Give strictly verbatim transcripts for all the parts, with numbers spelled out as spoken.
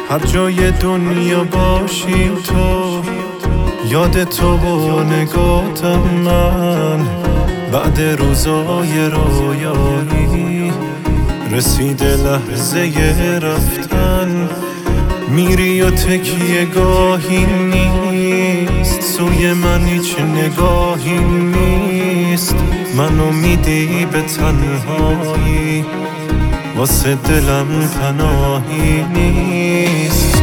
هر جای دنیا باشی تو، یاد تو و نگاتم من. بعد روزای رویایی رسیده لحظه رفتن. میری و تکیه گاهی نیست، سوی من هیچ نگاهی نیست. منو میدی به تنهایی، واسه دلم پناهی نیست.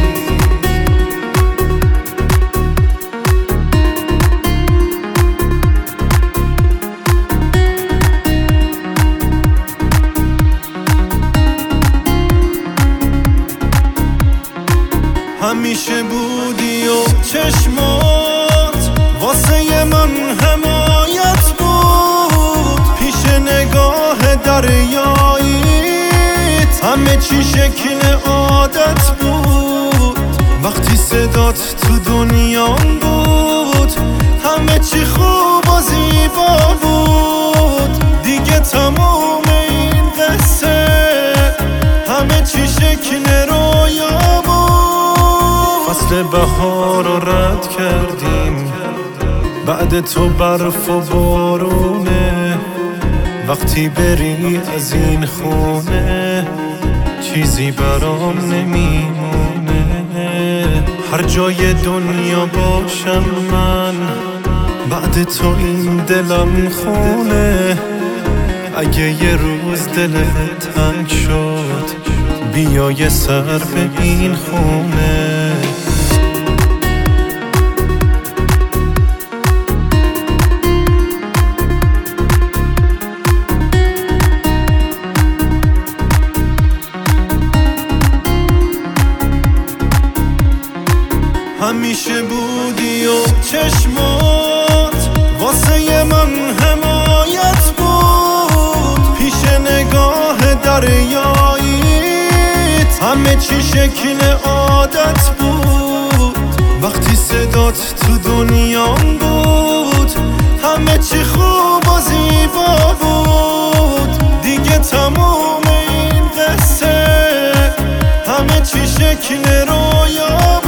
همیشه بودی و چشمات واسه من حمایت بود. پیش نگاه دریاییت همه چی شکل عادت بود. وقتی صدات تو دنیام بود همه چی خوب و زیبا بود. دیگه تموم این قصه همه چی شکل رویا بود. فصل بهار رو رد کردیم، بعد تو برف و بارونه. وقتی بری از این خونه چیزی برام نمیمونه. هر جای دنیا باشم من، بعد تو این دلم خونه. اگه یه روز دلت تنگ شد بیا یه سر به این خونه. همیشه بودی و چشمات واسه من حمایت بود. پیش نگاه دریاییت همه چی شکل عادت بود. وقتی صدات تو دنیام بود همه چی خوب و زیبا بود. دیگه تموم این قصه همه چی شکل رویا بود.